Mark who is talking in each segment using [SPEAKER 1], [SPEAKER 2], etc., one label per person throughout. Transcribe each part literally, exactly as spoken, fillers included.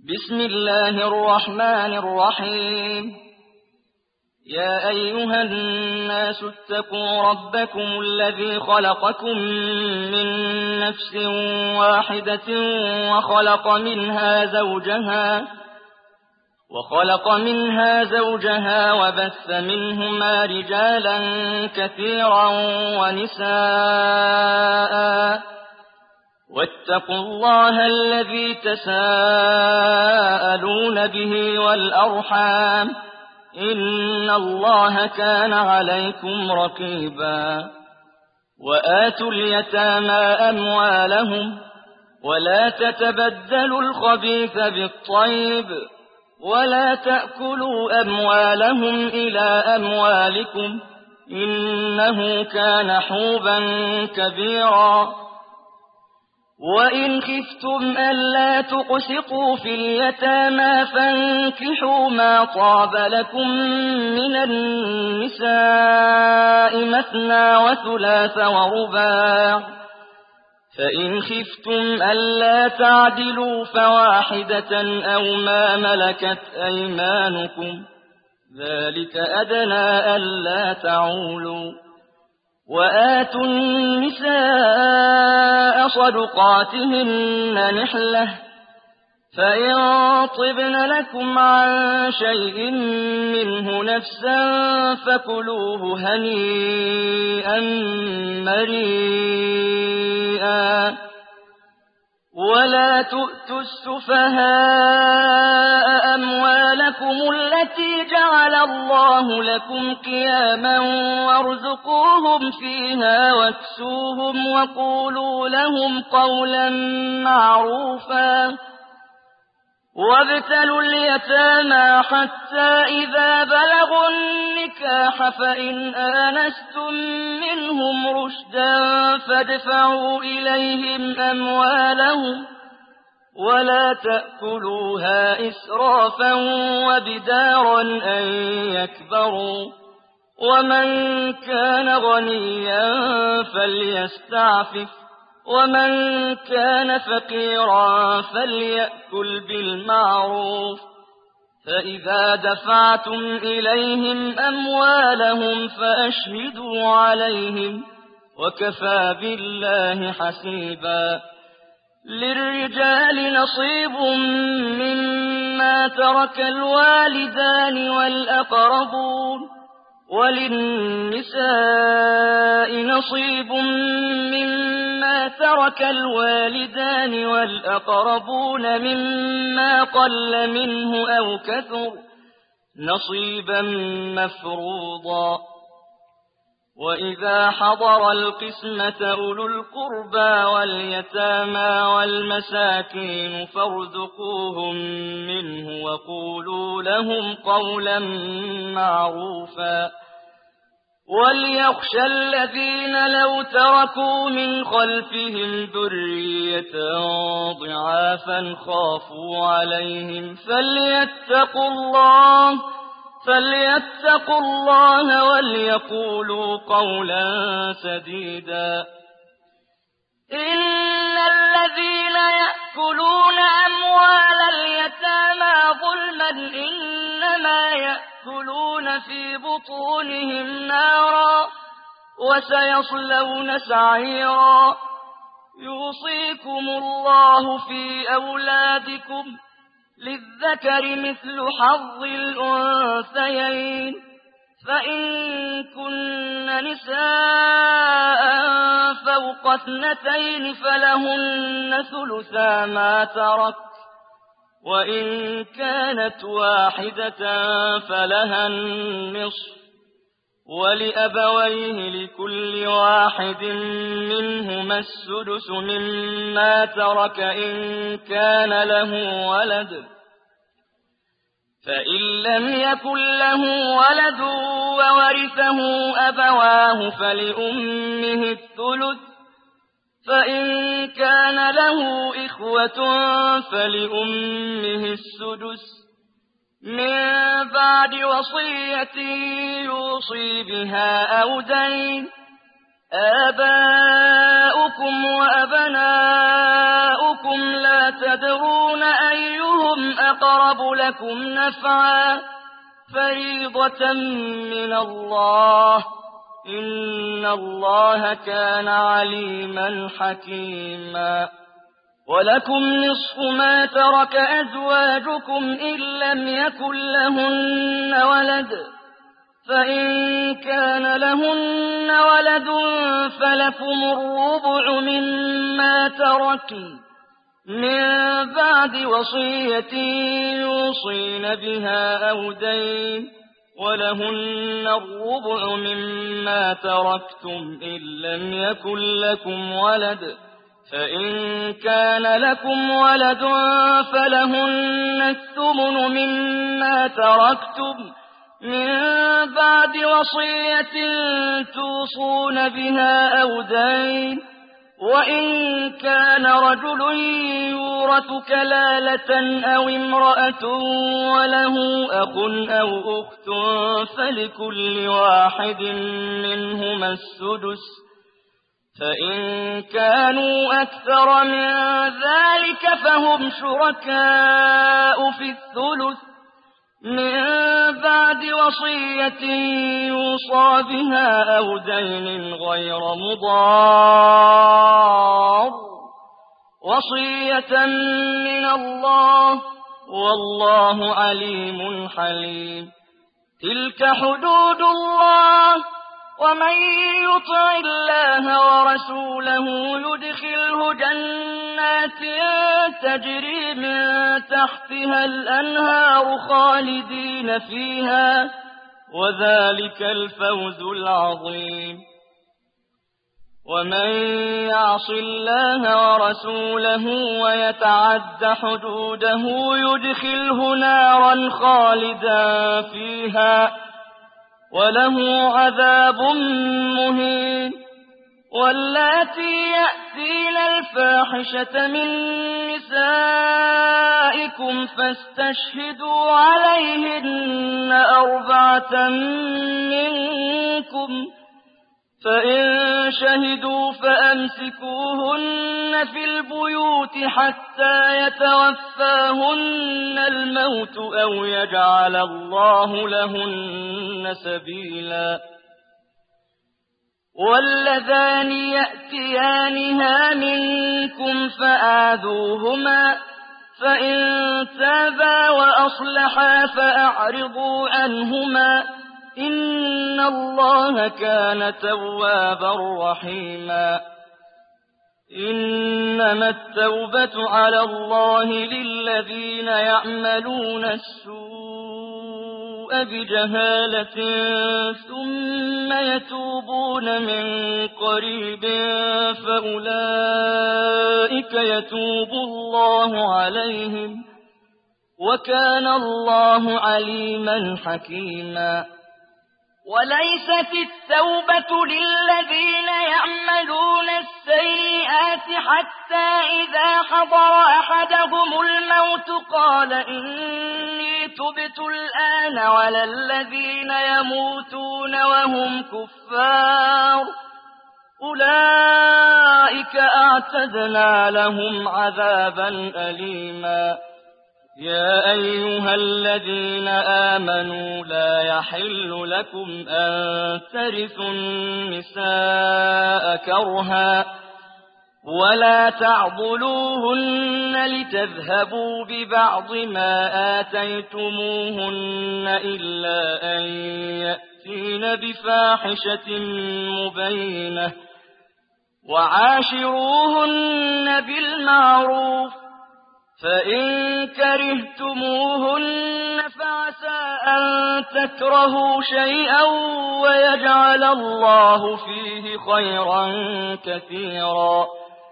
[SPEAKER 1] بسم الله الرحمن الرحيم يا أيها الناس اتقوا ربكم الذي خلقكم من نفس واحدة وخلق منها زوجها وخلق منها زوجها وبث منهما رجالا كثيرا ونساء واتقوا الله الذي تساءلون به والأرحام إن الله كان عليكم رقيبا وآتوا اليتامى أموالهم ولا تتبدلوا الخبيث بالطيب ولا تأكلوا أموالهم إلى أموالكم إنه كان حوبا كبيرا وإن خفتم ألا تقسطوا في اليتامى فانكحوا ما طاب لكم من النساء مثنى وثلاث ورباع فإن خفتم ألا تعدلوا فواحدة أو ما ملكت أيمانكم ذلك أدنى ألا تعولوا وآتوا النساء صدقاتهن نحلة فإن طبن لكم عن شيء منه نفسا فكلوه هنيئا مريئا ولا تؤتوا السفهاء أموالكم التي جعل الله لكم قياما وارزقوهم فيها واكسوهم وقولوا لهم قولا معروفا وابتلوا اليتامى حتى إذا بلغوا النكاح فإن آنستم منهم رشدا فادفعوا إليهم أموالهم ولا تأكلوها إسرافا وبدارا أن يكبروا ومن كان غنيا فليستعفف ومن كان فقيرا فليأكل بالمعروف فإذا دفعتم إليهم أموالهم فأشهدوا عليهم وكفى بالله حسيبا للرجال نصيب مما ترك الوالدان والأقربون وللنساء نصيب مما ترك الوالدان والأقربون مما قل منه أو كثر نصيبا مفروضا وإذا حضر القسمة أولو القربى واليتامى والمساكين فارزقوهم منه وقولوا لهم قولا معروفا وليخشى الذين لو تركوا من خلفهم ذرية ضعافا خافوا عليهم فليتقوا الله فليتقوا الله وليقولوا قولا سديدا إن الذين يأكلون أموال اليتامى ظلما إنما يأكلون في بطونهم نارا وسيصلون سعيرا يوصيكم الله في أولادكم للذكر مثل حظ الأنثيين فإن كن نساء فوق اثنتين فلهن ثلثا ما ترك وإن كانت واحدة فلها النصف ولأبويه لكل واحد منهما السدس مما ترك إن كان له ولد فإن لم يكن له ولد وورثه أبواه فلأمه الثلث فإن كان له إخوة فلأمه السدس من بعد وصية يوصي بها أو دين آباؤكم وأبناؤكم لا تدرون أيهم أقرب لكم نفعا فريضة من الله إن الله كان عليما حكيما ولكم نصف ما ترك أزواجكم إن لم يكن لهن ولد فإن كان لهن ولد فلكم الربع مما تركن من بعد وصية يوصين بها أو دين ولهن الربع مما تركتم إن لم يكن لكم ولد فإن كان لكم ولد فلهن الثمن مما تركتم من بعد وصية توصون بها أو دين وإن كان رجل يورث كلالة أو امرأة وله أخ أو أخت فلكل واحد منهما السدس فإن كانوا أكثر من ذلك فهم شركاء في الثلث من بعد وصية يوصى بها أو دين غير مضار وصية من الله والله عليم حليم تلك حدود الله ومن يطع الله ورسوله يدخله جنات تجري من تحتها الأنهار خالدين فيها وذلك الفوز العظيم ومن يعص الله ورسوله ويتعد حدوده يدخله نارا خالدا فيها وله عذاب مهين واللاتي يأتين الفاحشة من نسائكم فاستشهدوا عليهن أربعة منكم فإن شهدوا فأمسكوهن في البيوت حتى يتوفاهن الموت أو يجعل الله لهن سبيلا واللذان يأتيانها منكم فآذوهما فإن تابا وأصلحا فأعرضوا عنهما إن الله كان توابا رحيما إنما التوبة على الله للذين يعملون السوء بجهالة ثم يتوبون من قريب فأولئك يتوب الله عليهم وكان الله عليما حكيما وليست التوبة للذين يعملون السيئات حتى إذا حضر أحدهم الموت قال إني تبت الآن ولا الذين يموتون وهم كفار أولئك أعتدنا لهم عذابا أليما يا أيها الذين آمنوا لا يحل لكم أن ترثوا النساء كرها ولا تعضلوهن لتذهبوا ببعض ما آتيتموهن إلا أن يأتين بفاحشة مبينة وعاشروهن بالمعروف فإن كرهتموهن فعسى أن تكرهوا شيئا ويجعل الله فيه خيرا كثيرا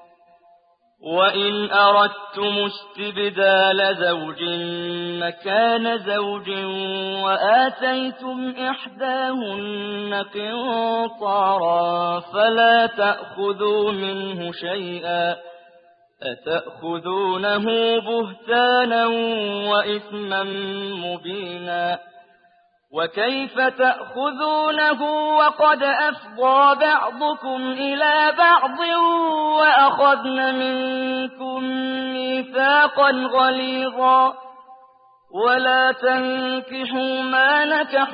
[SPEAKER 1] وإن أردتم استبدال زوج مكان زوج وآتيتم إحداهن قنطارا فلا تأخذوا منه شيئا أتأخذونه بهتانا وإثما مبينا وكيف تأخذونه وقد أفضى بعضكم إلى بعض وأخذن منكم ميثاقا غليظا ولا تنكحوا ما نكح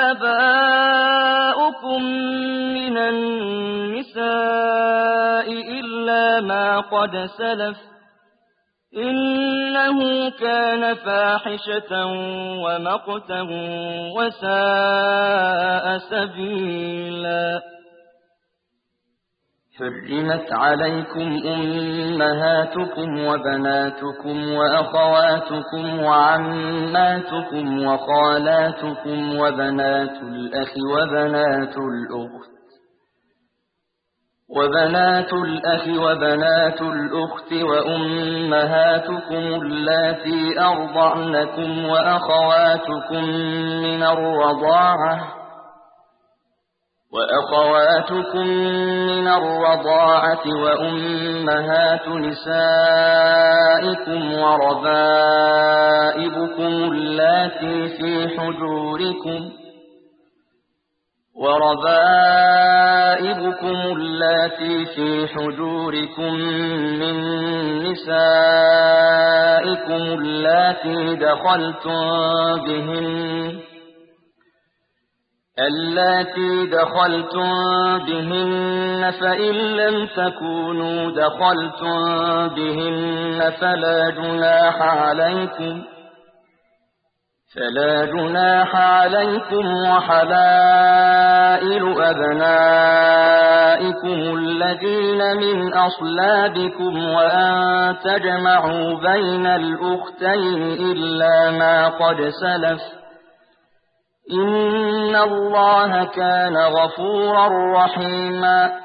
[SPEAKER 1] آباؤكم من النساء إلا ما قد سلف إنه كان فاحشة ومقتا وساء سبيلا. حرمت عليكم أمهاتكم وبناتكم وأخواتكم وعماتكم وخالاتكم وبنات الأخ وبنات الأخت وبنات الأخ وبنات الأخت وأمهاتكم اللاتي أرضعنكم وأخواتكم من الرضاعة وأخواتكم من الرضاعة وأمهات نسائكم وربائبكم اللاتي في حجوركم وربائبكم اللاتي في حجوركم من نسائكم اللاتي دخلتم بهن اللاتي دخلتم بهن فإن لم تكونوا دخلتم بهن فلا جناح عليكم فلا جناح عليكم وحلائل أبنائكم الذين من أصلابكم وأن تجمعوا بين الأختين إلا ما قد سلف إن الله كان غفورا رحيما.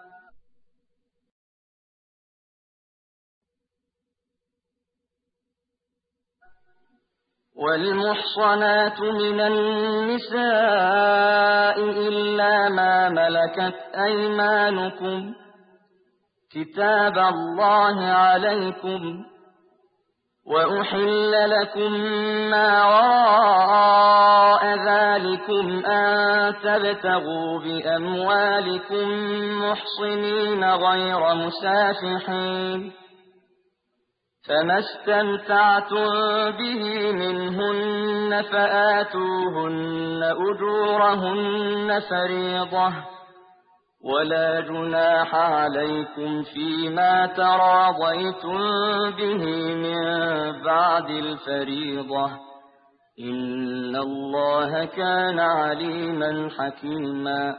[SPEAKER 1] والمحصنات من النساء إلا ما ملكت أيمانكم كتاب الله عليكم وأحل لكم ما وراء ذلكم أن تبتغوا بأموالكم محصنين غير مسافحين فما استمتعتم به منهن فآتوهن أجورهن فريضة ولا جناح عليكم فيما تراضيتم به من بعد الفريضة إن الله كان عليما حكيما.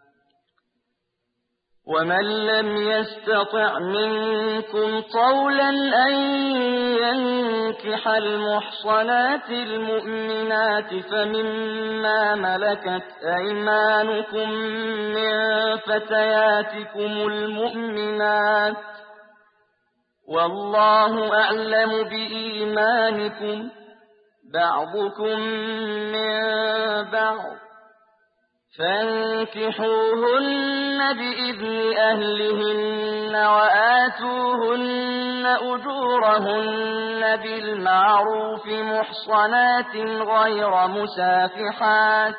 [SPEAKER 1] ومن لم يستطع منكم طولا أن ينكح المحصنات المؤمنات فمما ملكت أيمانكم من فتياتكم المؤمنات والله أعلم بإيمانكم بعضكم من بعض فانكحوهن بإذن أهلهن وآتوهن أجورهن بالمعروف محصنات غير مسافحات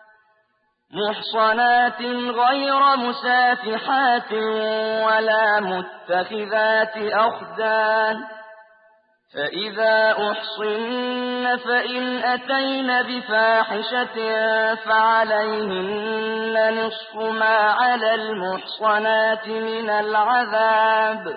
[SPEAKER 1] محصنات غير مسافحات ولا متخذات أخدان فإذا أحصن فإن أتين بفاحشة فعليهن نصف ما على المحصنات من العذاب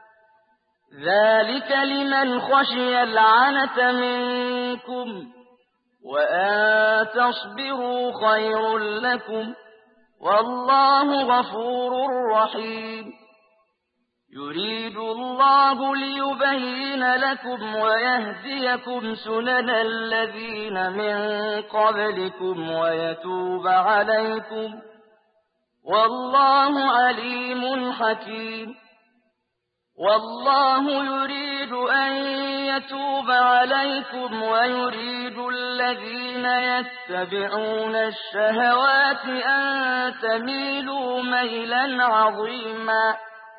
[SPEAKER 1] ذلك لمن خشي العنة منكم وأن تصبروا خير لكم والله غفور رحيم. يريد الله ليبين لكم ويهديكم سنن الذين من قبلكم ويتوب عليكم والله عليم حكيم. والله يريد أن يتوب عليكم ويريد الذين يتبعون الشهوات أن تميلوا ميلا عظيما.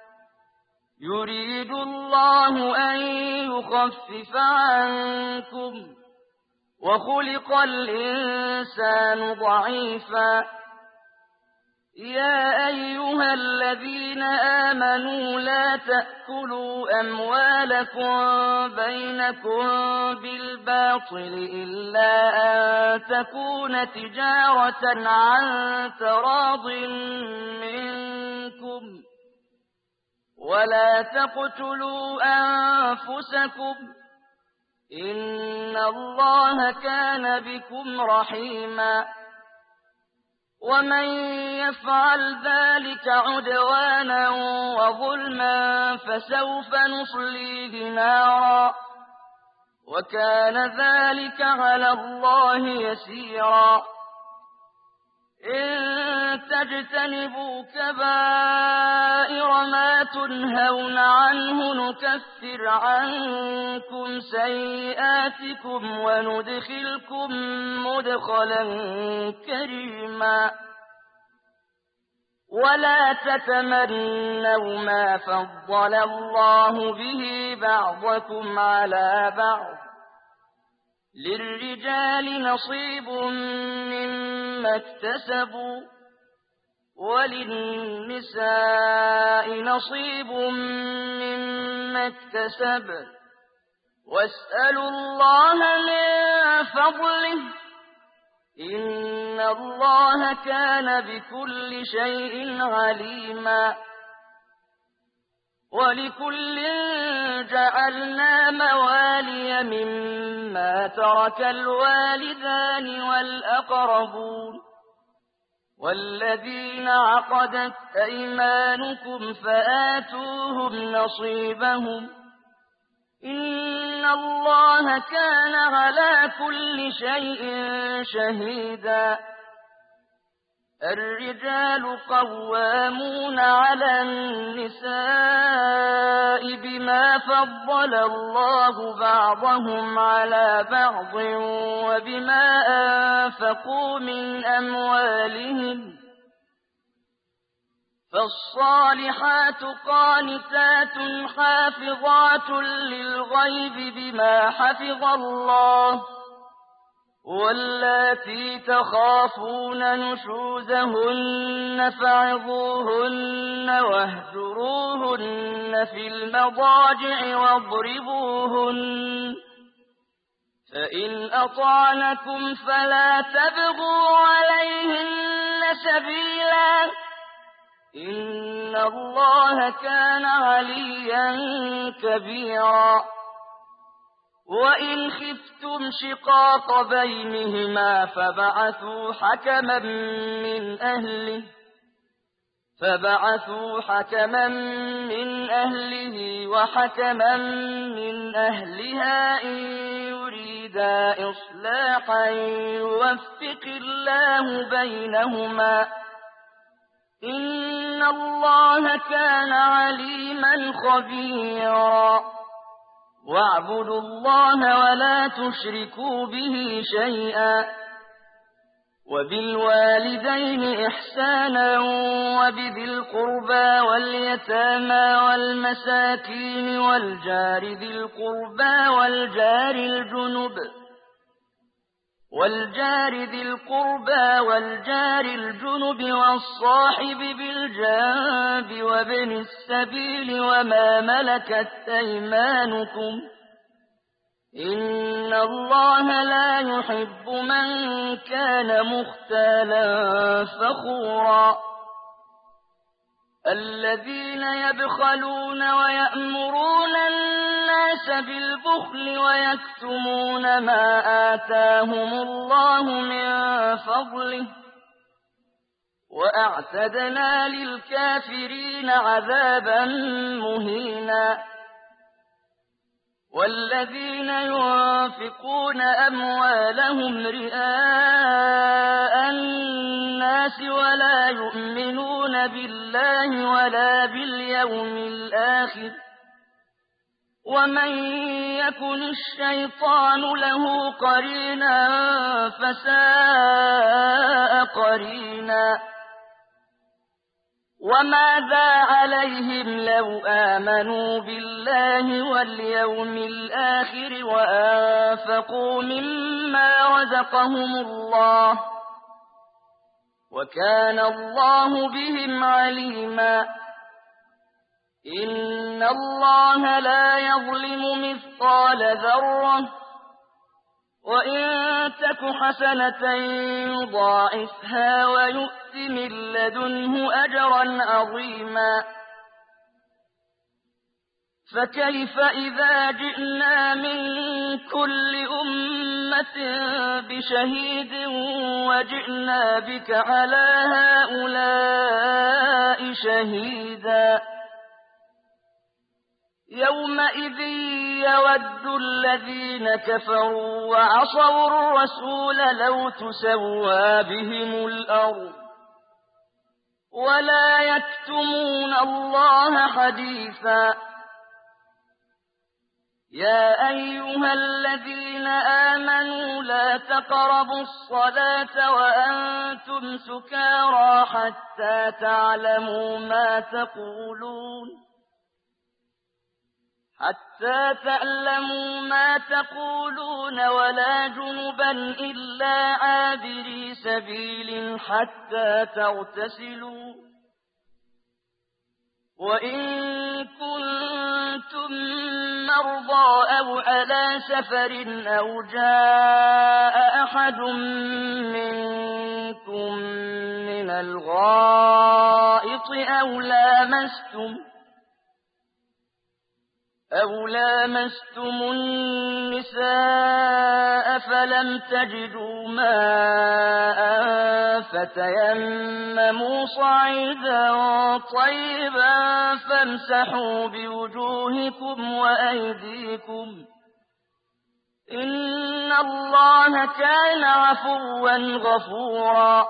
[SPEAKER 1] يريد الله أن يخفف عنكم وخلق الإنسان ضعيفا يا أيها الذين آمنوا لا تأكلوا أموالكم بينكم بالباطل إلا أن تكون تجارة عن تراض منكم ولا تقتلوا أنفسكم إن الله كان بكم رحيما ومن يفعل ذلك عدوانا وظلما فسوف نصليه نارا وكان ذلك على الله يسيرا إن تجتنبوا كبائر ما تنهون عنه نكفر عنكم سيئاتكم وندخلكم مدخلا كريما ولا تتمنوا ما فضل الله به بعضكم على بعض للرجال نصيب مما اكتسبوا وللنساء نصيب مما اكتسبن واسألوا الله من فضله إن الله كان بكل شيء عليما ولكل جعلنا موالي مما ترك الوالدان والأقربون والذين عقدت أيمانكم فآتوهم نصيبهم إن الله كان على كل شيء شهيدا الرجال قوامون على النساء بما فضل الله بعضهم على بعض وبما أنفقوا من أموالهم فالصالحات قانتات حافظات للغيب بما حفظ الله واللاتي تخافون نشوزهن فعظوهن واهجروهن في المضاجع واضربوهن فإن أطعنكم فلا تبغوا عليهن سبيلا إن الله كان عليا كبيرا وإن خفتم شقاق بينهما فبعثوا حكما من أهله فبعثوا حكما من أهله وحكما من أهلها إن يريدا إصلاحا يوفق الله بينهما إن الله كان عليما خبيرا واعبدوا الله ولا تشركوا به شيئا وبالوالدين إحسانا وبذي القربى واليتامى والمساكين والجار ذي القربى والجار الجنب والجار ذي القربى والجار الجنب والصاحب بالجنب وابن السبيل وما ملكت أيمانكم إن الله لا يحب من كان مختالا فخورا الذين يبخلون ويأمرون الناس بالبخل ويكتمون ما آتاهم الله من فضله وأعتدنا للكافرين عذابا مهينا والذين ينفقون أموالهم رئاء الناس ولا يؤمنون بالله ولا باليوم الآخر ومن يكن الشيطان له قرينا فساء قرينا وماذا عليهم لو آمنوا بالله واليوم الآخر وأنفقوا مما رزقهم الله وكان الله بهم عليما إن الله لا يظلم مثقال ذرة وإن تك حسنة يضاعفها ويؤت من لدنه أجرا عظيما فكيف إذا جئنا من كل أمة بشهيد وجئنا بك على هؤلاء شهيدا يومئذ يود الذين كفروا وعصوا الرسول لو تسوى بهم الأرض ولا يكتمون الله حديثا يا أيها الذين آمنوا لا تقربوا الصلاة وأنتم سكارى حتى تعلموا ما تقولون حتى تعلموا ما تقولون ولا جنبا إلا عابري سبيل حتى تغتسلوا وإن كنتم مرضى أو على سفر أو جاء أحد منكم من الغائط أو لامستم أو لامستم النساء فلم تجدوا ماء فتيمموا صعيدا طيبا فامسحوا بوجوهكم وأيديكم إن الله كان عفوا غفورا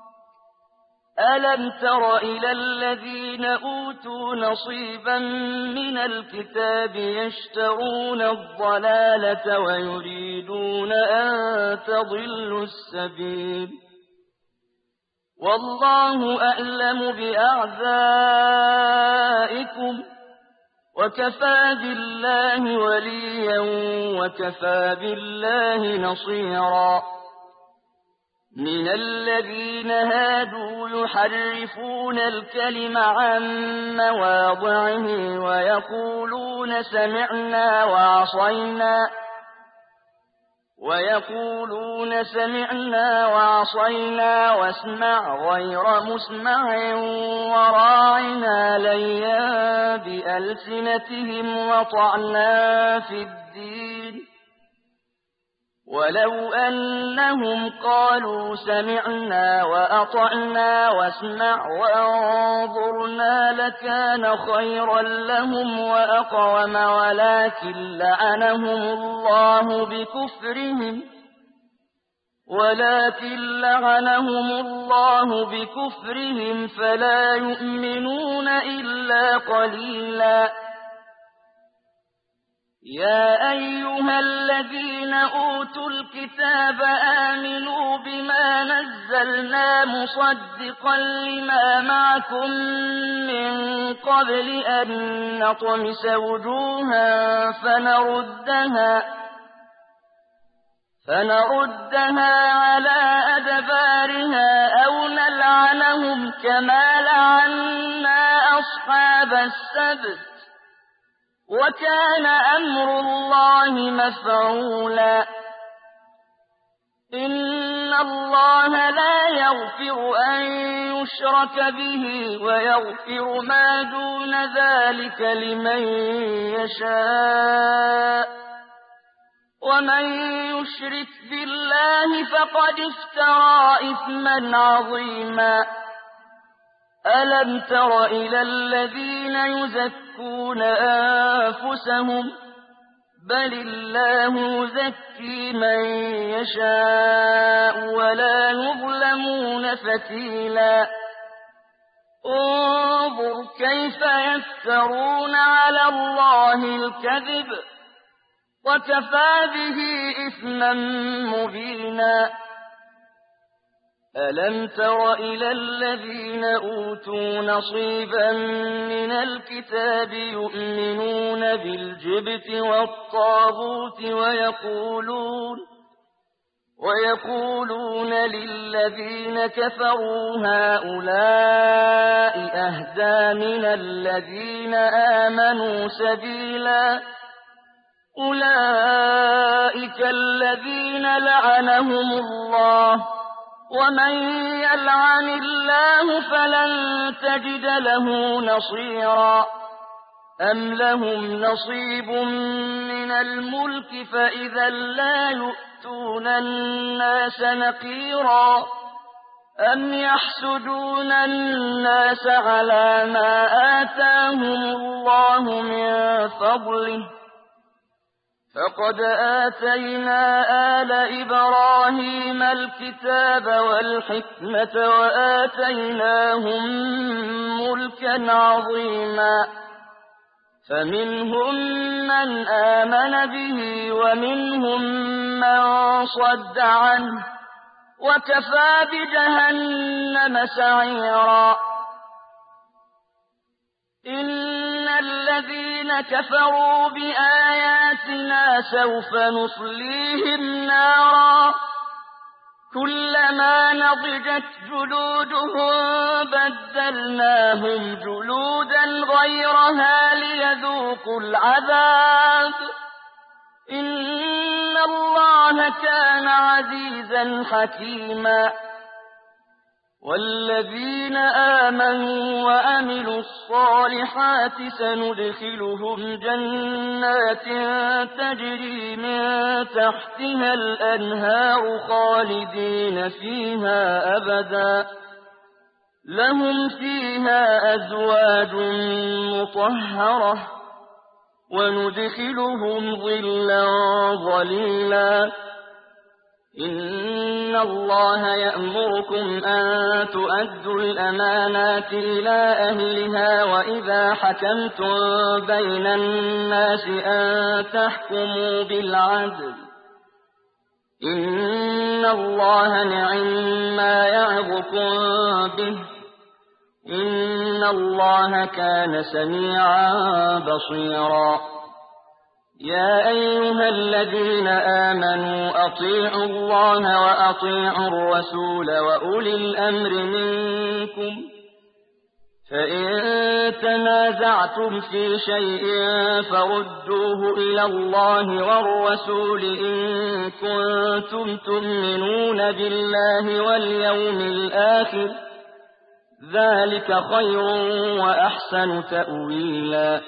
[SPEAKER 1] ألم تر إلى الذين أوتوا نصيبا من الكتاب يشترون الضلالة ويريدون أن تضلوا السبيل والله أعلم بأعدائكم وكفى بالله وليا وكفى بالله نصيرا من الذين هادوا يحرفون الكلم عن مواضعه ويقولون سمعنا وعصينا ويقولون سمعنا وعصينا واسمع غير مسمع وراعنا ليا بألسنتهم وطعنا في الدين ولو أنهم قالوا سمعنا وأطعنا واسمع وانظرنا لكان خيرا لهم وأقوم ولكن لعنهم الله بكفرهم ولكن لعنهم الله بكفرهم فلا يؤمنون إلا قليلا يا أيها الذين أوتوا الكتاب آمنوا بما نزلنا مصدقا لما معكم من قبل أن نطمس وجوها فنردها فنردها على أدبارها أو نلعنهم كما لعنا أصحاب السبت وكان أمر الله مفعولا إن الله لا يغفر أن يشرك به ويغفر ما دون ذلك لمن يشاء ومن يشرك بالله فقد افترى إثما عظيما ألم تر إلى الذين يزكون أنفسهم بل الله يزكي من يشاء ولا يظلمون فتيلا انظر كيف يفترون على الله الكذب وكفى به إثما مبينا ألم تر إلى الذين أوتوا نصيبا من الكتاب يؤمنون بالجبت والطاغوت ويقولون ويقولون للذين كفروا هؤلاء أهدى من الذين آمنوا سبيلا أولئك الذين لعنهم الله ومن يلعن الله فلن تجد له نصيرا أم لهم نصيب من الملك فإذا لا يؤتون الناس نقيرا أم يحسدون الناس على ما آتاهم الله من فضله فقد آتينا آل إبراهيم الكتاب والحكمة وآتيناهم ملكا عظيما فمنهم من آمن به ومنهم من صد عنه وكفى بجهنم سعيرا إن الذين كفروا بآياتنا سوف نصليهم نارا كلما نضجت جلودهم بدلناهم جلودا غيرها ليذوقوا العذاب إن الله كان عزيزا حكيما والذين آمنوا وعملوا الصالحات سندخلهم جنات تجري من تحتها الأنهار خالدين فيها أبدا لهم فيها أزواج مطهرة وندخلهم ظلا ظليلا إن الله يأمركم أن تؤدوا الأمانات إلى أهلها وإذا حكمتم بين الناس أن تحكموا بالعدل إن الله نعما يعظكم به إن الله كان سميعا بصيرا يا أيها الذين آمنوا أطيعوا الله وأطيعوا الرسول وأولي الأمر منكم فإن تنازعتم في شيء فردوه إلى الله والرسول إن كنتم تؤمنون بالله واليوم الآخر ذلك خير وأحسن تأويلا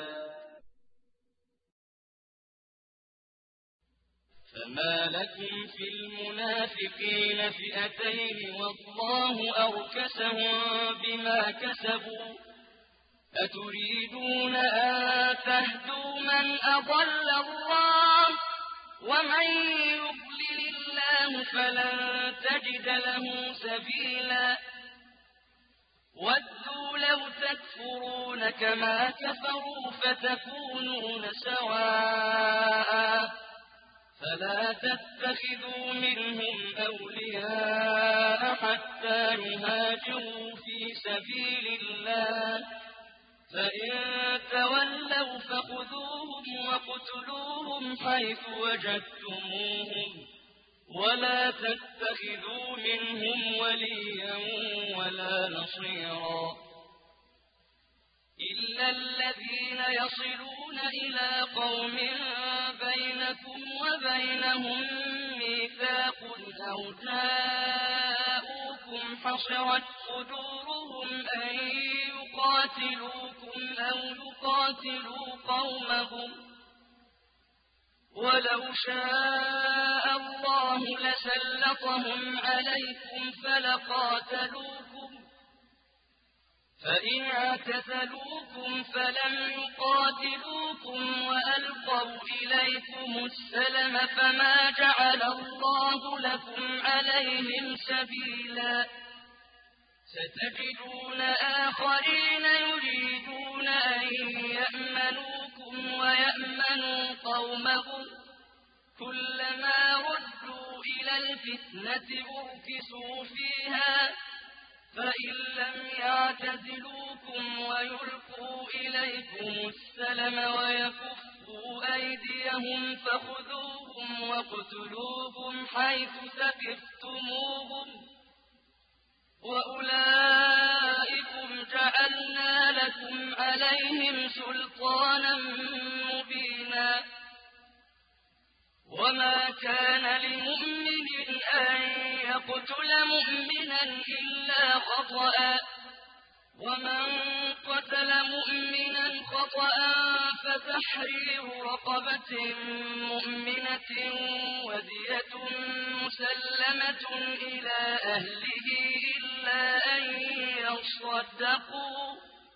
[SPEAKER 2] فما لكم في المنافقين فئتين والله أركسهم بما كسبوا أتريدون أن تهدوا من أضل الله ومن يضلل الله فلن تجد له سبيلا ودوا لو تكفرون كما كفروا فتكونون سواء فلا تتخذوا منهم أولياء حتى يهاجروا في سبيل الله فإن تولوا فخذوهم وقتلوهم حيث وجدتموهم ولا تتخذوا منهم وليا ولا نصيرا إلا الذين يصلون إلى قوم بينكم وبينهم ميثاق أو جاءوكم حصرت صدورهم أن يقاتلوكم أو يقاتلوا قومهم ولو شاء الله لسلطهم عليكم فلقاتلوكم فإن اعتزلوكم فلم يقاتلوكم وألقوا إليكم السلم فما جعل الله لكم عليهم سبيلا ستجدون آخرين يريدون أن يأمنوكم ويأمنوا قومهم كلما ردوا إلى الفتنة أركسوا فيها فإن لم يعتزلوكم ويلقوا إليكم السلم ويكفوا أيديهم فخذوهم خذوهم واقتلوهم حيث ثقفتموهم وأولئكم جعلنا لكم عليهم سلطانا مبينا وما كان لمؤمن أن يقتل مؤمنا إلا خطأ ومن قتل مؤمنا خطأ فتحرير رقبة مؤمنة ودية مسلمة إلى أهله إلا أن يصدقوا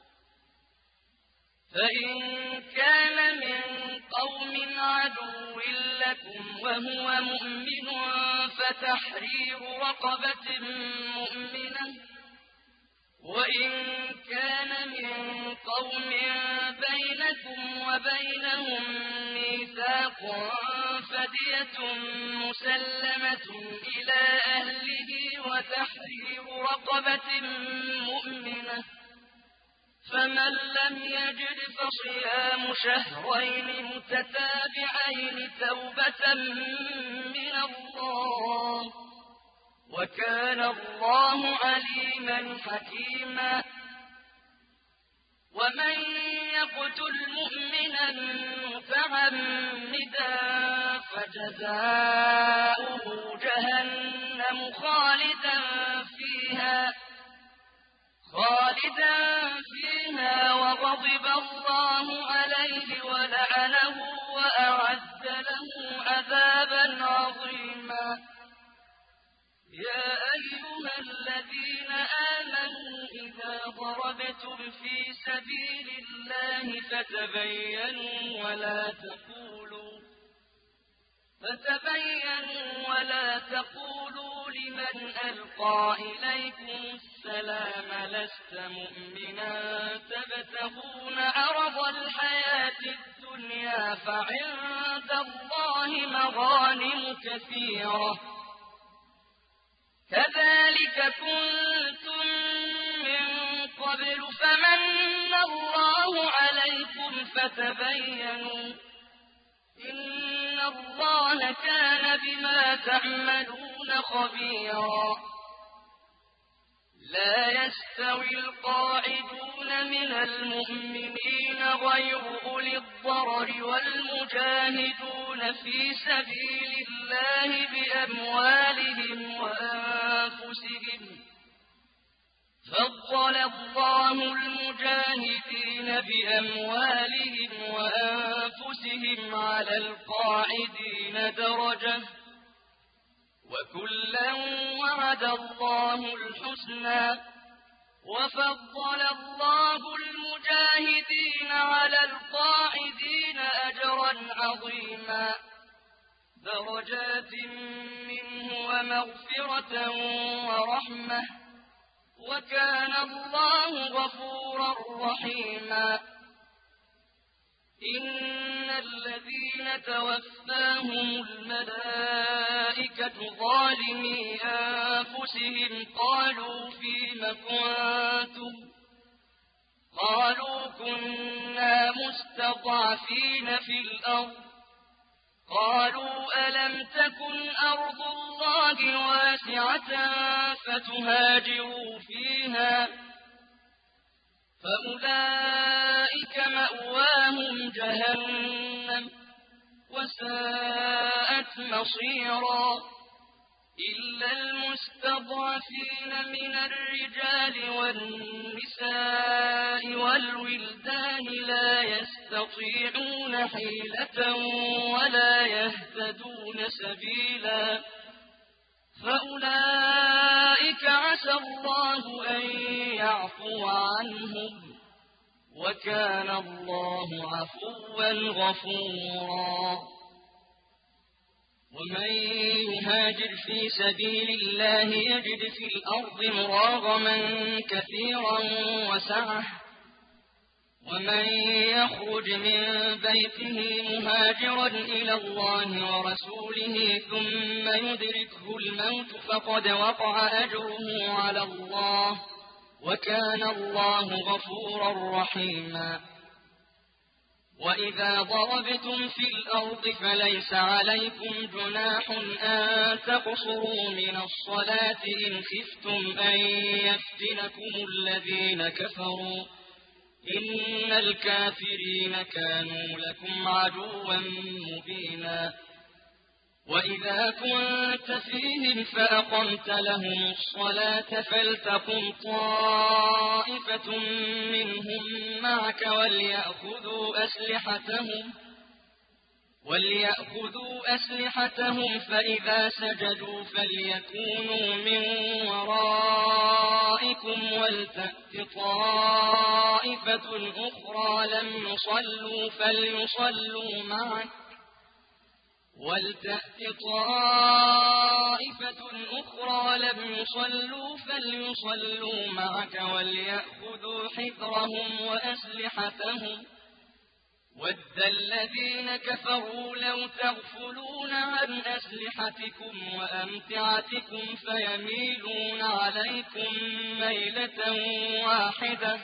[SPEAKER 2] فإن كان من قوم عدو لكم وهو مؤمن فتحرير رقبة مؤمنة وإن كان من قوم بينكم وبينهم ميثاق فدية مسلمة إلى أهله وتحرير رقبة مؤمنة فمن لم يجد فصيام شهرين متتابعين توبة من الله وكان الله عليما حكيما ومن يقتل مؤمنا متعمدا فجزاؤه جهنم خالدا فيها خالدا فيها وغضب الله عليه ولعنه وأعد له عذابا عظيما يا أيها الذين آمنوا إذا ضربتم في سبيل الله فتبينوا ولا تقولوا فتبينوا ولا تقولوا لمن ألقى إليكم السلام لست مؤمنا تبتغون عرض الحياة الدنيا فعند الله مغانم كثيرة كذلك كنتم من قبل فمن الله عليكم فتبينوا إن الله كان بما تعملون خبيرا لا يستوي القاعدون من المؤمنين غير أولي الضرر والمجاهدون في سبيل الله بأموالهم وأنفسهم فضل الله المجاهدين بأموالهم وأنفسهم على القاعدين درجة وكلا وعد الله الحسنى وفضل الله المجاهدين على القاعدين أجرا عظيما درجات منه ومغفرة ورحمة وكان الله غفورا رحيما إن الذين توفاهم الملائكة ظالمي أنفسهم قالوا فيم كنتم قالوا كنا مستضعفين في الأرض قالوا ألم تكن أرض الله واسعة فتهاجروا فيها فأولئك مأواهم جهنم وساءت مصيرا إلا المستضعفين من الرجال والنساء والولدان لا يستطيعون حيلة ولا يهتدون سبيلا فأولئك عسى الله أن يعفو عنهم وكان الله عفوا غفورا ومن يهاجر في سبيل الله يجد في الأرض مراغما كثيرا وسعة ومن يخرج من بيته مهاجرا إلى الله ورسوله ثم يدركه الموت فقد وقع أجره على الله وكان الله غفورا رحيما وإذا ضربتم في الأرض فليس عليكم جناح أن تقصروا من الصلاة إن خفتم أن يفتنكم الذين كفروا إن الكافرين كانوا لكم عدوا مبينا وإذا كنت فيهم فأقمت لهم الصلاة فلتقم طائفة منهم معك وليأخذوا أسلحتهم وليأخذوا أسلحتهم فإذا سجدوا فليكونوا من ورائكم ولتأت طائفة أخرى لم يصلوا فليصلوا معك ولتأت طائفة أخرى لم يصلوا فليصلوا معك وليأخذوا حذرهم وأسلحتهم وَدَّ الَّذِينَ كَفَرُوا لَوْ تَغْفُلُونَ عَنْ أَسْلِحَتِكُمْ وَأَمْتِعَتِكُمْ فَيَمِيلُونَ عَلَيْكُمْ مَيْلَةً وَاحِدَةً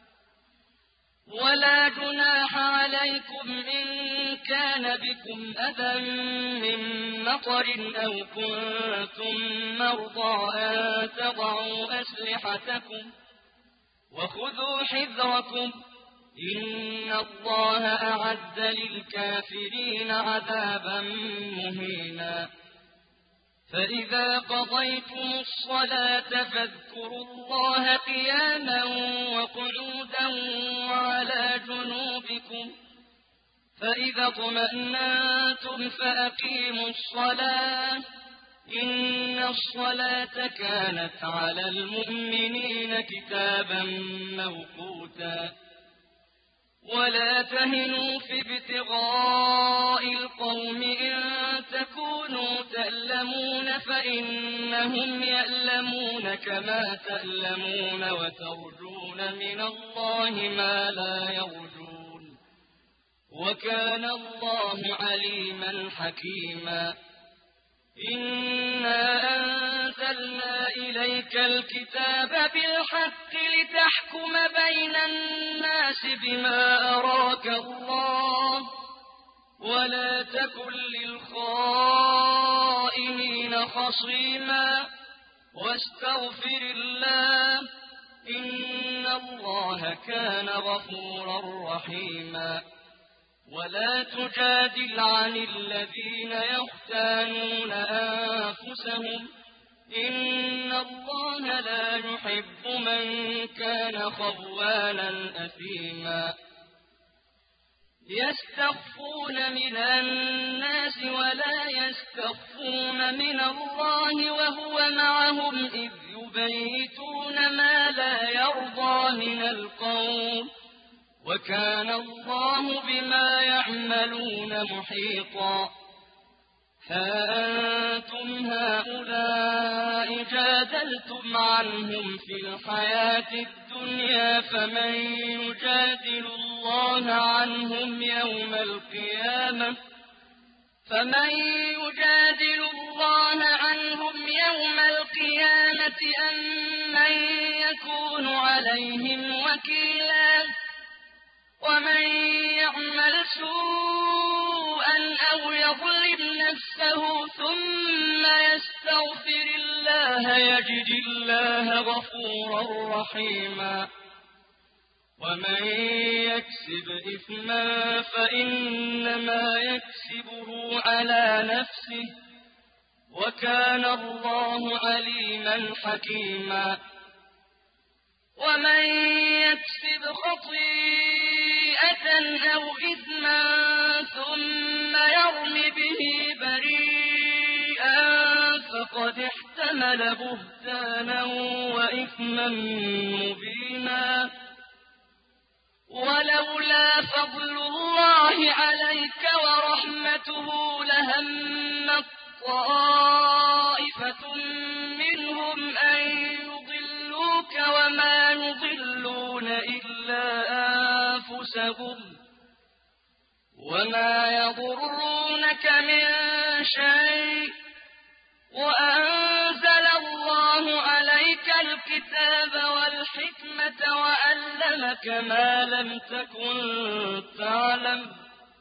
[SPEAKER 2] وَلَا جُنَاحَ عَلَيْكُمْ إِن كَانَ بِكُمْ أَذًى مِّن مَّطَرٍ أَوْ كُنتُم مَّرْضَىٰ أَن تَضَعُوا أَسْلِحَتَكُمْ وَخُذُوا حِذْرَكُمْ إِنَّ اللَّهَ أَعَدَّ لِلْكَافِرِينَ عَذَابًا مُّهِينًا فَإِذَا قَضَيْتُمُ الصَّلَاةَ فاذكروا اللَّهَ قِيَامًا وَقُعُودًا وَعَلَىٰ جُنُوبِكُمْ فَإِذَا اطْمَأْنَنتُمْ فَأَقِيمُوا الصَّلَاةَ إِنَّ الصَّلَاةَ كَانَتْ عَلَى الْمُؤْمِنِينَ كِتَابًا مَّوْقُوتًا وَلَا تَهِنُوا فِي ابْتِغَاءِ الْقَوْمِ إِن تَكُونُوا تَأْلَمُونَ فَإِنَّهُمْ يَأْلَمُونَ كَمَا تَأْلَمُونَ وَتَرْجُونَ مِنَ اللَّهِ مَا لَا يَرْجُونَ وَكَانَ اللَّهُ عَلِيمًا حَكِيمًا إِنَّا أَنزَلْنَا إِلَيْكَ الْكِتَابَ بِالْحَقِّ لِتَحْكُمَ بَيْنَ النَّاسِ بِمَا أَرَاكَ اللَّهُ وَلَا تَكُن لِّلْخَائِنِينَ خَصِيمًا وَاسْتَغْفِرِ اللَّهَ إِنَّ اللَّهَ كَانَ غَفُورًا رَّحِيمًا وَلَا تُجَادِلْ عَنِ الَّذِينَ يَخْتَانُونَ أَنفُسَهُمْ إِنَّ اللَّهَ لَا يُحِبُّ مَن كَانَ خَوَّانًا أَثِيمًا يَسْتَخْفُونَ مِنَ النَّاسِ وَلَا يَسْتَخْفُونَ مِنَ اللَّهِ وَهُوَ مَعَهُمْ إِذْ يُبَيِّتُونَ مَا لَا يَرْضَىٰ مِنَ الْقَوْلِ وَكَانَ اللَّهُ بِمَا يَعْمَلُونَ مُحِيطًا هَا أَنتُمْ هَٰؤُلَاءِ جَادَلْتُمْ عَنْهُمْ فِي الْحَيَاةِ الدُّنْيَا فَمَن يُجَادِلُ اللَّهَ عَنْهُمْ يَوْمَ الْقِيَامَةِ فَمَن يُجَادِلُ اللَّهَ عَنْهُمْ يَوْمَ الْقِيَامَةِ أَم مَّن يَكُونُ عَلَيْهِمْ وَكِيلًا وَمَن يَعْمَلْ سُوءًا أَوْ يَظْلِمْ نَفْسَهُ ثُمَّ يَسْتَغْفِرِ اللَّهَ يَجِدِ اللَّهَ غَفُورًا رَّحِيمًا وَمَن يَكْسِبْ إِثْمًا فَإِنَّمَا يَكْسِبُهُ عَلَىٰ نَفْسِهِ وَكَانَ اللَّهُ عَلِيمًا حَكِيمًا وَمَن يَكْسِبْ خَطِيئَةً أَوْ إِثْمًا ثُمَّ يَرْمِ بِهِ بَرِيئًا فَقَدِ احْتَمَلَ بُهْتَانًا وَإِثْمًا مُّبِينًا وَلَوْلَا فَضْلُ اللَّهِ عَلَيْكَ وَرَحْمَتُهُ لَهَمَّت طَّائِفَةٌ مِّنْهُمْ أَن يُضِلُّوكَ وَمَا يُضِلُّونَ إِلَّا أَنفُسَهُمْ وَمَا يَضُرُّونَكَ مِن شَيْءٍ وَأَنزَلَ اللَّهُ عَلَيْكَ الْكِتَابَ وَالْحِكْمَةَ وَأَنزَلَ
[SPEAKER 1] وعلمك ما لم تكن تعلم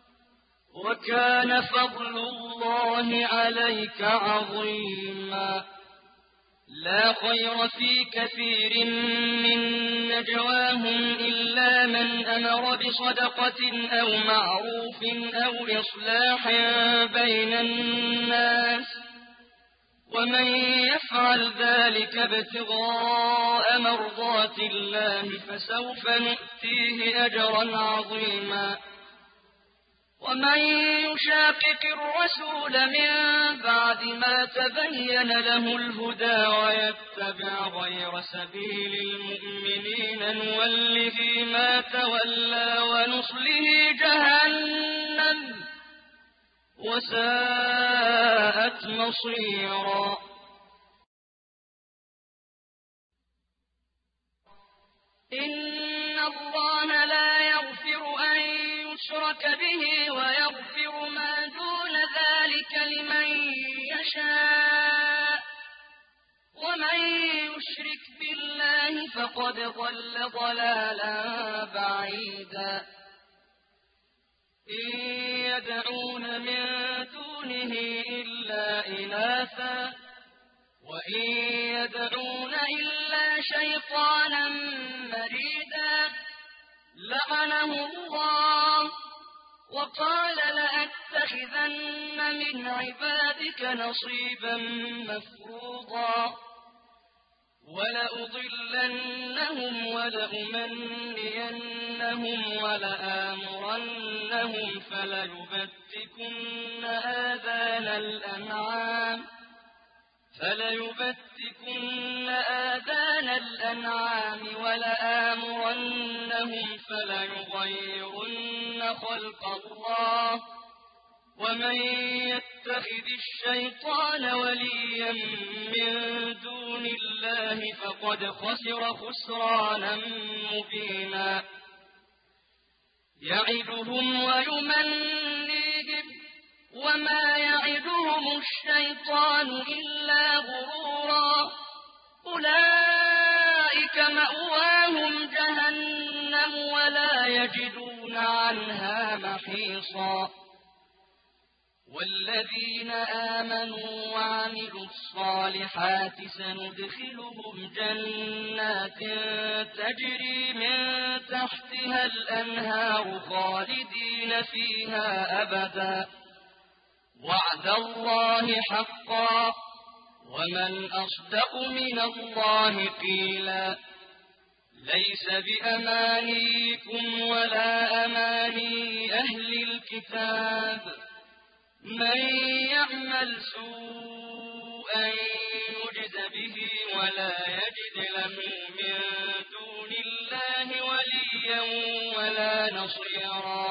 [SPEAKER 1] وكان فضل الله عليك عظيما لا خير في كثير من نجواهم إلا من أمر بصدقة أو معروف أو إصلاح بين الناس ومن يفعل ذلك ابتغاء مرضات الله فسوف نؤتيه أجرا عظيما ومن يشاقق الرسول من بعد ما تبين له الهدى ويتبع غير سبيل المؤمنين نوله ما تولى ونصله جهنم وساءت مصيرا إن الله لا يغفر أن يشرك به ويغفر ما دون ذلك لمن يشاء ومن يشرك بالله فقد ضل ضلالا بعيدا إن يدعون من دونه إلا إناثا وإن يدعون إلا شيطانا مريدا لعنه الله وقال لأتخذن من عبادك نصيبا مفروضا ولأضلنهم ولأمنينهم ولآمرنهم فليبتكن آذان الأنعام فليبتكن آذان الأنعام ولآمرنهم فليغيرن خلق الله ومن يتخذ الشيطان وليا من دون الله فقد خسر خسرانا مبينا يعدهم ويمنيهم وما يعدهم الشيطان إلا غرورا أولئك مأواهم جهنم ولا يجدون عنها محيصا والذين آمنوا وعملوا الصالحات سندخلهم جنات تجري من تحتها الأنهار خالدين فيها أبدا وعد الله حقا ومن أصدق من الله قيلا ليس بأمانيكم ولا أماني أهل الكتاب من يعمل سوءا يجز به ولا يجد له من دون الله وليا ولا نصيرا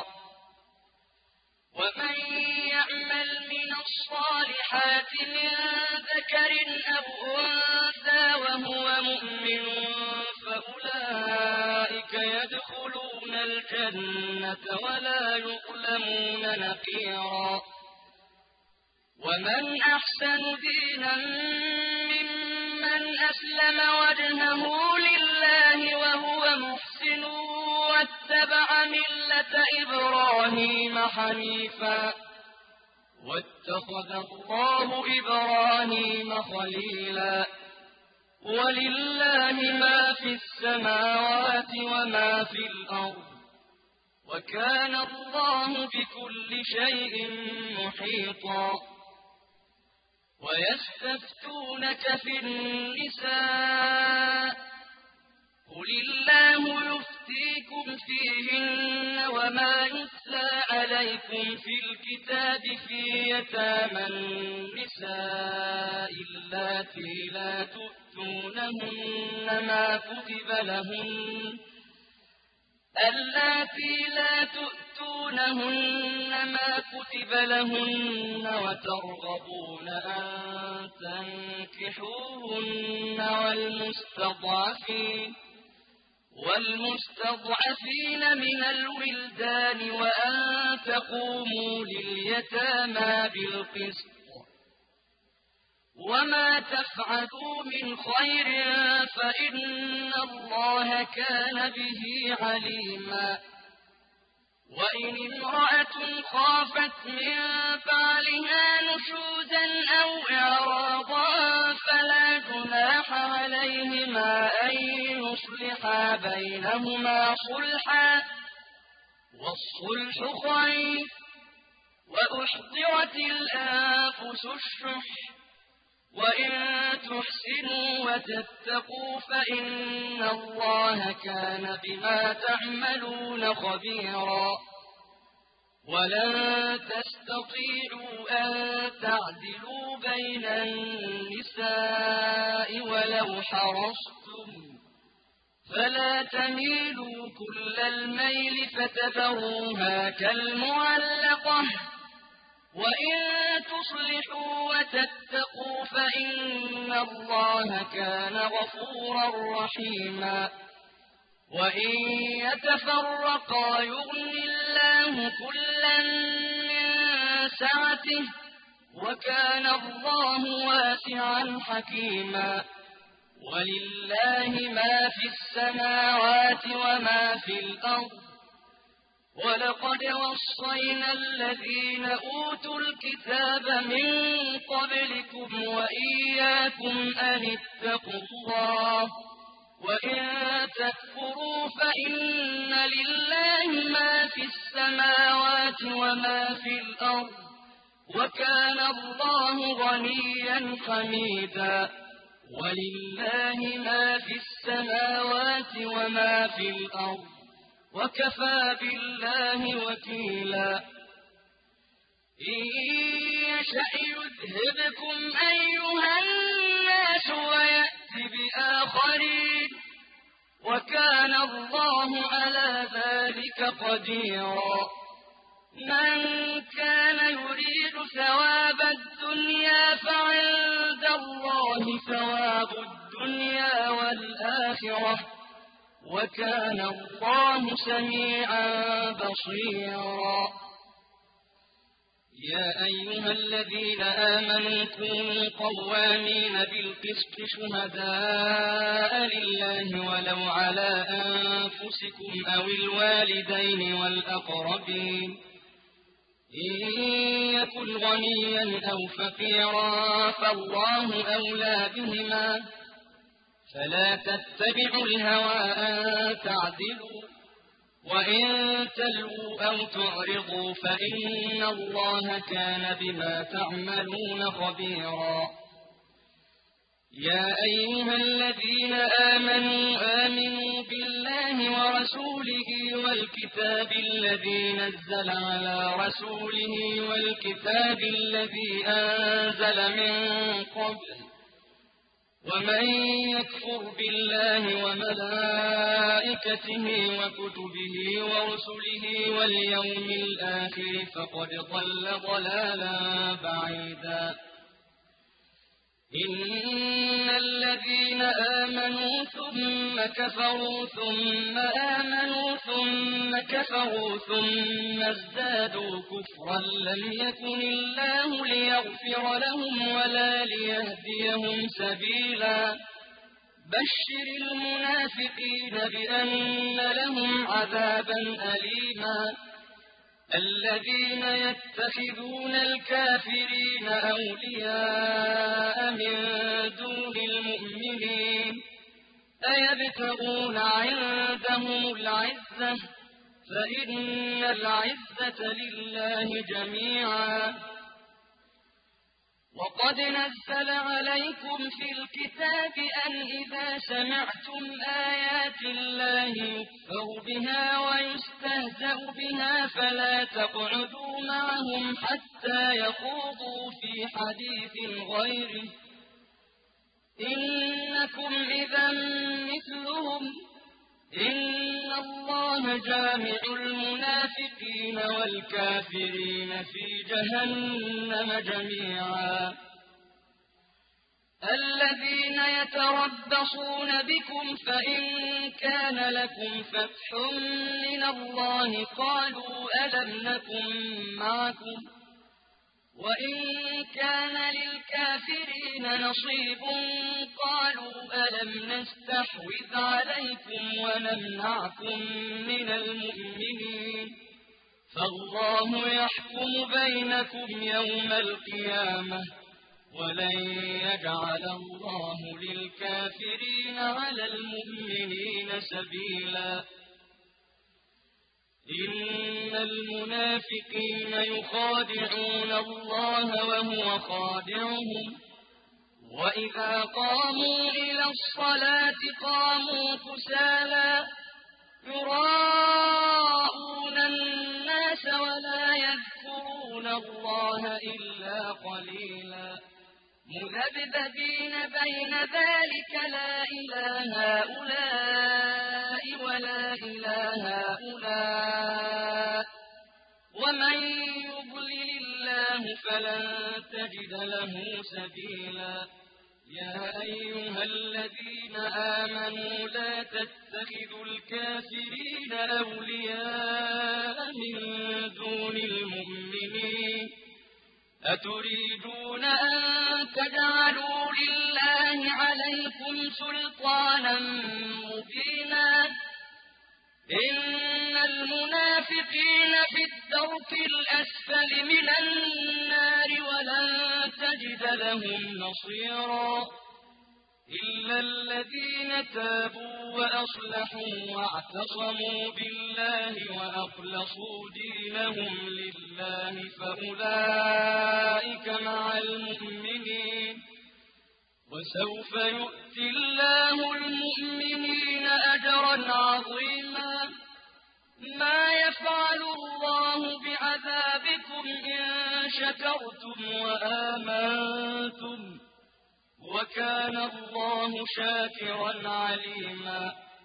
[SPEAKER 1] ومن يعمل من الصالحات من ذكر أو أنثى وهو مؤمن فأولئك يدخلون الجنة ولا يظلمون نقيرا ومن أحسن دينا ممن أسلم وجهه لله وهو محسن واتبع ملة إبراهيم حنيفا واتخذ الله إبراهيم خليلا ولله ما في السماوات وما في الأرض وكان الله بكل شيء محيطا ويستفتونك في النساء قل الله يفتيكم فيهن وما يتلى عليكم في الكتاب في يتامى النساء اللاتي لا تؤتونهن ما كتب لهن اللاتي لا تؤتونهن ما كتب لهن وترغبون أن تنكحوهن والمستضعفين والمستضعفين من الولدان وأن تقوموا لليتامى بالقسط
[SPEAKER 2] وما تفعلوا من خير فإن الله كان به عليما وإن امرأة خافت من بعلها نشوزا أو إعراضا فلا جناح عليهما أن يصلحا بينهما صلحا والصلح خير وأحضرت الأنفس الشح وإن تحسنوا وتتقوا فإن الله كان بما تعملون خبيرا ولن تستطيعوا أن تعدلوا بين النساء ولو حرصتم فلا تميلوا كل الميل فتذروها كالمعلقة وإن تصلحوا وتتقوا فإن الله كان غفورا رحيما وإن يتفرقا يغن الله كلا من سعته وكان الله واسعا حكيما ولله ما في السماوات وما في الأرض ولقد وصينا الذين أوتوا الكتاب من قبلكم وإياكم أن اتقوا الله وإن تكفروا فإن لله ما في السماوات وما في الأرض وكان الله غنيا حميدا ولله ما في السماوات وما في الأرض وكفى بالله وكيلا إن يشأ يذهبكم أيها الناس ويأت بآخرين وكان الله على ذلك قديرا من كان يريد ثواب الدنيا فعند الله ثواب الدنيا والآخرة وكان الله سميعا بصيرا يا أيها الذين آمنوا كونوا قوامين بالقسط شهداء لله ولو على أنفسكم أو الوالدين والأقربين إن يكن غنيا أو فقيرا فالله أولى بهما فلا تتبعوا الهوى أن تعدلوا وإن تلووا أو تعرضوا فإن الله كان بما تعملون خبيرا يا أيها الذين آمنوا آمنوا بالله ورسوله والكتاب الذي نزل على رسوله والكتاب الذي أنزل من قبل ومن يكفر بالله وملائكته وكتبه ورسله واليوم الآخر فقد ضل ضلالا بعيدا إن الذين آمنوا ثم كفروا ثم آمنوا ثم كفروا ثم ازدادوا كفرا لم يكن الله ليغفر لهم ولا ليهديهم سبيلا بشر المنافقين بأن لهم عذابا أليما الذين يتخذون الكافرين أولياء من دون المؤمنين أيبتغون عندهم العزة فإن العزة لله جميعا وقد نزل عليكم في الكتاب أن إذا سمعتم آيات الله يكفر بها ويستهزأ بها فلا تقعدوا معهم حتى يخوضوا في حديث غيره إنكم إذا مثلهم إن الله جامع المنافقين والكافرين في جهنم جميعا الذين يتربصون بكم فإن كان لكم فتح من الله قالوا ألم نكن معكم وإن كان للكافرين نصيب قالوا ألم نستحوذ عليكم ونمنعكم من المؤمنين فالله يحكم بينكم يوم القيامة ولن يجعل الله للكافرين على المؤمنين سبيلا إن المنافقين يخادعون الله وهو خادعهم وإذا قاموا إلى الصلاة قاموا كسالى يراءون الناس ولا يذكرون الله إلا قليلا مذبذبين بين ذلك لا إلى هؤلاء ولا إلى هؤلاء ومن يضلل الله فلن تجد له سبيلا يا أيها الذين آمنوا لا تتخذوا الكافرين أولياء من دون المؤمنين أتريدون أن تجعلوا لله عليكم سلطانا مبينا إن المنافقين في الدرك الأسفل من النار ولن تجد لهم نصيرا إلا الذين تابوا وأصلحوا واعتصموا بالله وأخلصوا دينهم لله فأولئك مع المؤمنين وسوف يؤتي الله المؤمنين أجرا عظيما ما يفعل الله بعذابكم إن شكرتم وآمنتم وكان الله شاكرا عليما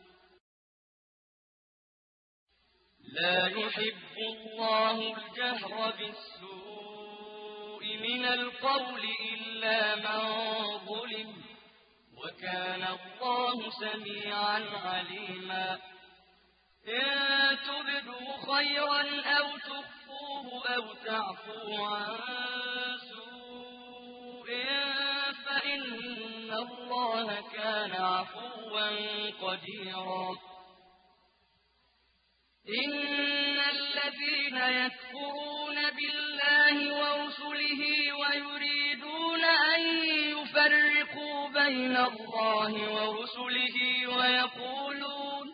[SPEAKER 2] لا يحب الله الجهر بالسوء من القول إلا من ظلم وكان الله سميعا عليما إن تبدوا خيرا أو تخفوه أو تعفوا عن سوء فإن الله كان عفوا قديرا إن الذين يكفرون بالله ورسله ويريدون أن يفرقوا بين الله ورسله ويقولون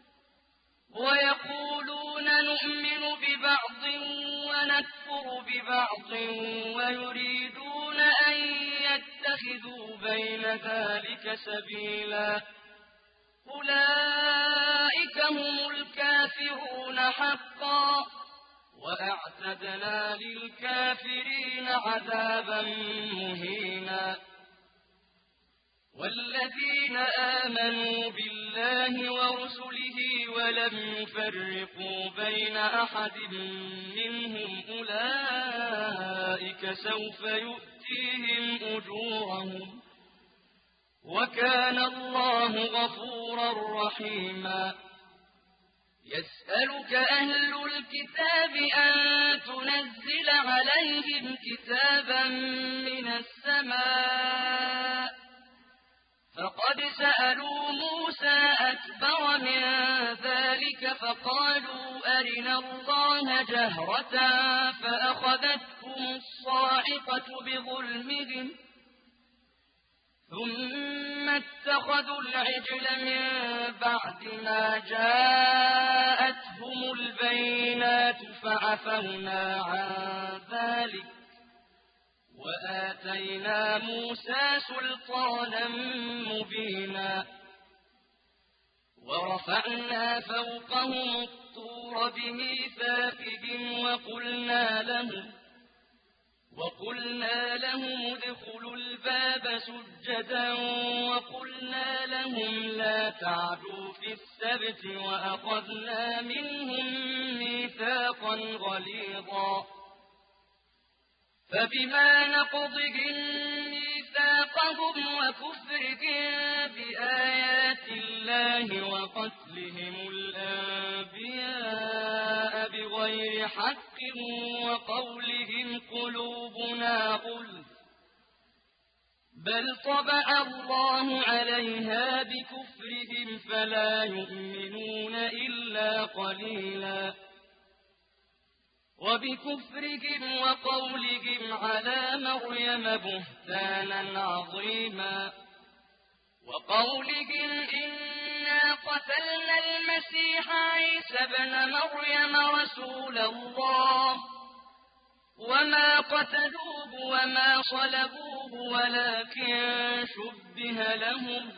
[SPEAKER 2] ويقولون نؤمن ببعض ونكفر ببعض ويريدون أن يتخذوا بين ذلك سبيلا أولئك هم الكافرون حقا وأعتدنا للكافرين عذابا مهينا والذين آمنوا بالله ورسله ولم يفرقوا بين أحد منهم أولئك سوف يؤتيهم أجورهم وكان الله غفورا رحيما يسألك أهل الكتاب أن تنزل عليهم كتابا من السماء فقد سألوا موسى أكبر من ذلك فقالوا أرنا الله جهرة فأخذتهم الصاعقة بظلمهم ثم اتخذوا العجل من بعد ما جاءتهم البينات فعفونا عن ذلك وآتينا موسى سلطانا مبينا ورفعنا فوقهم الطور بميثاقهم وقلنا لهم وقلنا لهم ادخلوا الباب سجدا وقلنا لهم لا تعدوا في السبت وأخذنا منهم ميثاقا غليظا فبما نقضهم ميثاقهم وكفرهم بآيات الله وقتلهم الأنبياء بغير حق وقولهم قلوبنا بل طبع الله عليها بكفرهم فلا يؤمنون إلا قليلا وبكفرهم وقولهم على مريم بهتانا عظيما وقولهم إنا قتلنا المسيح عيسى ابن مريم رسول الله وما قتلوه وما صلبوه ولكن شبه لهم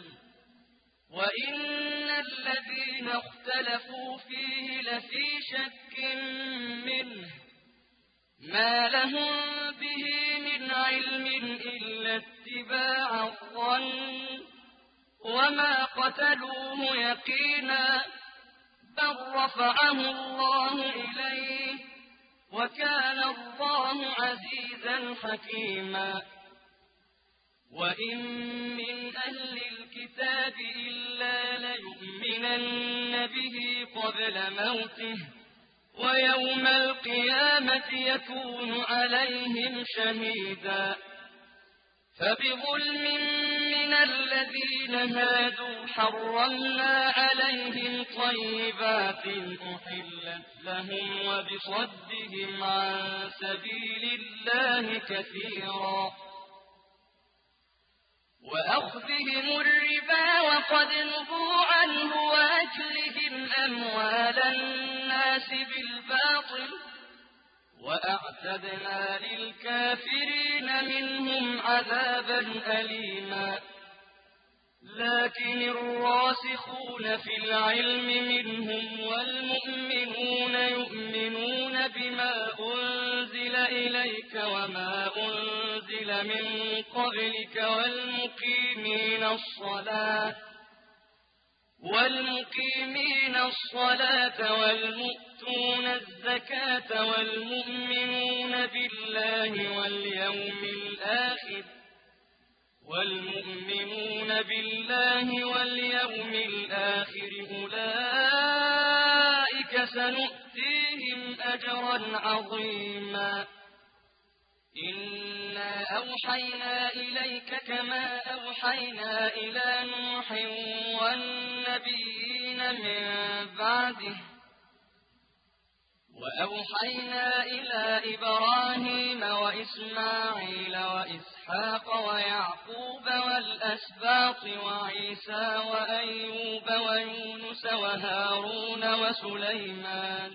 [SPEAKER 2] وإن الذين اختلفوا فيه لفي شك منه ما لهم به من علم إلا اتباع الظن وما قتلوه يقينا بل رفعه الله إليه وكان الله عزيزا حكيما وإن من أهل الكتاب إلا ليؤمنن به قبل موته ويوم القيامة يكون عليهم شهيدا فبظلم من الذين هادوا حرمنا عليهم طيبات أحلت لهم وبصدهم عن سبيل الله كثيرا وأخذهم الربا وقد نهوا عنه وأكلهم أموال الناس بالباطل وأعتدنا للكافرين منهم عذابا أليما لكن الراسخون في العلم منهم والمؤمنون يؤمنون بما أنزل إليك وما أنزل من قبلك والمقيمين الصلاة والمقيمين الصلاة والمؤتون الزكاة والمؤمنون بالله واليوم الآخر والمؤمنون بالله واليوم الآخر أولئك سنؤتيهم أجرا عظيما إنا أوحينا إليك كما أوحينا إلى نوح والنبيين من بعده وأوحينا إلى إبراهيم وإسماعيل وإسحاق ويعقوب والأسباط وعيسى وأيوب ويونس وهارون وسليمان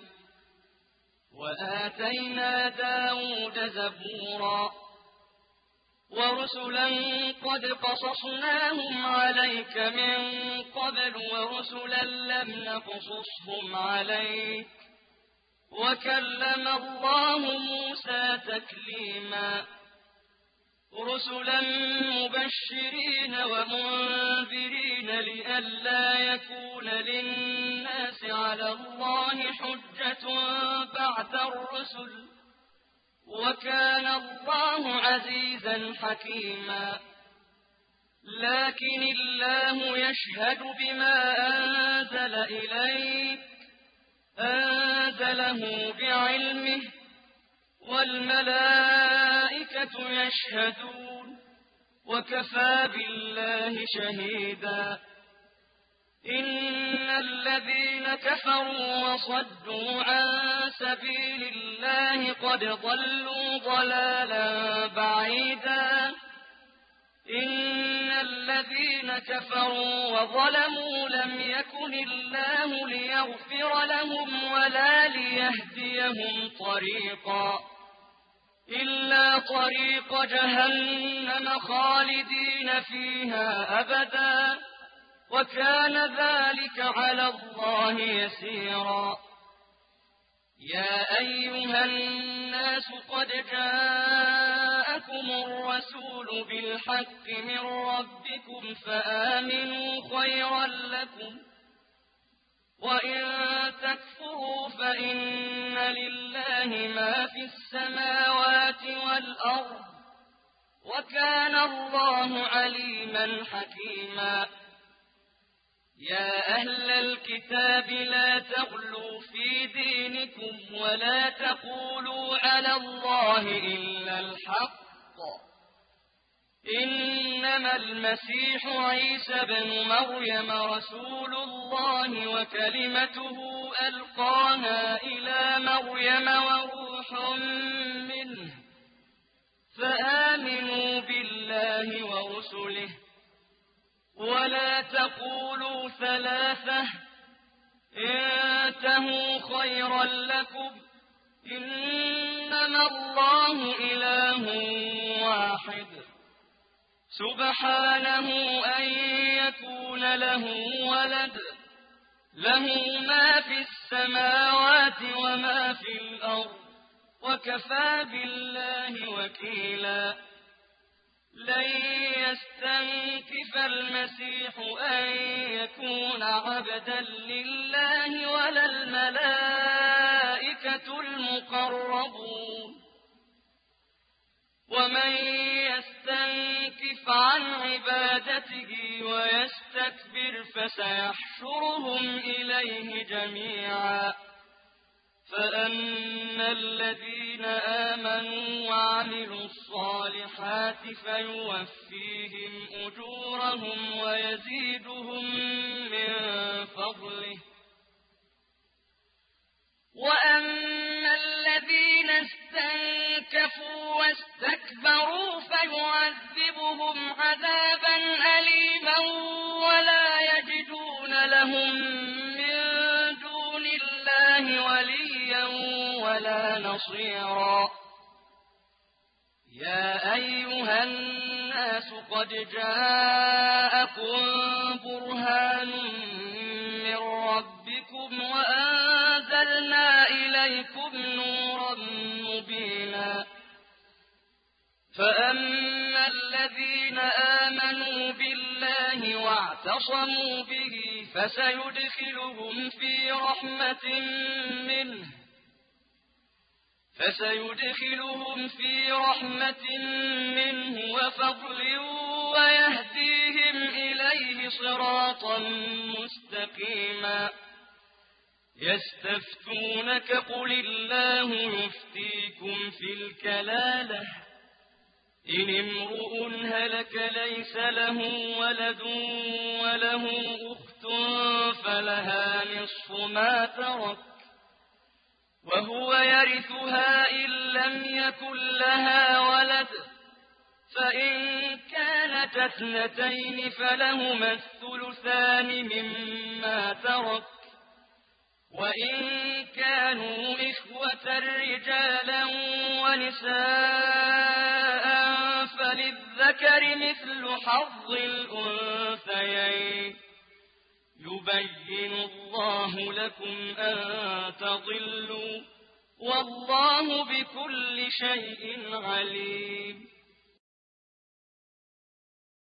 [SPEAKER 2] وآتينا داود زبورا ورسلا قد قصصناهم عليك من قبل ورسلا لم نقصصهم عليك وكلم الله موسى تكليما رسلا مبشرين ومنذرين لئلا يكون للناس على الله حجة بعد الرسل وكان الله عزيزا حكيما لكن الله يشهد بما أنزل إليك أنزله بعلمه والملائكة يشهدون وكفى بالله شهيدا إن الذين كفروا وصدوا عن سبيل الله قد ضلوا ضلالا بعيدا إن الذين كفروا وظلموا لم يكن الله ليغفر لهم ولا ليهديهم طريقا إلا طريق جهنم خالدين فيها أبدا وكان ذلك على الله يسيرا يا أيها الناس قد جاءكم الرسول بالحق من ربكم فآمنوا خيرا لكم وإن تكفروا فإن لله ما في السماوات والأرض وكان الله عليما حكيما يا أهل الكتاب لا تغلوا في دينكم ولا تقولوا على الله إلا الحق إنما المسيح عيسى بن مريم رسول الله وكلمته ألقاها إلى مريم وروح منه فآمنوا بالله ورسله ولا تقولوا ثلاثة انتهوا خيرا لكم إنما الله إله واحد سبحانه أن يكون له ولد له ما في السماوات وما في الأرض وكفى بالله وكيلا لن يستنكف المسيح أن يكون عبدا لله ولا الملائكة المقربون ومن يستنكف عن عبادته ويستكبر فسيحشرهم إليه جميعا فأما الذين آمنوا وعملوا الصالحات فيوفيهم أجورهم ويزيدهم من فضله وأما الذين استنكفوا واستكبروا فيعذبهم عذابا أليما ولا يجدون لهم من دون الله وليا ولا نصيرا يا أيها الناس قد جاءكم برهان من ربكم وأنزلنا إليكم نورا مبينا فأما الذين آمنوا بالله واعتصموا به فسيدخلهم في رحمة منه فسيدخلهم في رحمة منه وفضل ويهديهم إليه صراطا مستقيما يستفتونك قل الله يفتيكم في الكلالة إن امرؤ هلك ليس له ولد وله أخت فلها نصف ما ترك وهو يرثها إن لم يكن لها ولد فإن كانت اثنتين فلهما الثلثان مما ترك وإن كانوا إخوة رجالا ونساء فللذكر مثل حظ الأنثيين يبين الله لكم أن تضلوا والله بكل شيء عليم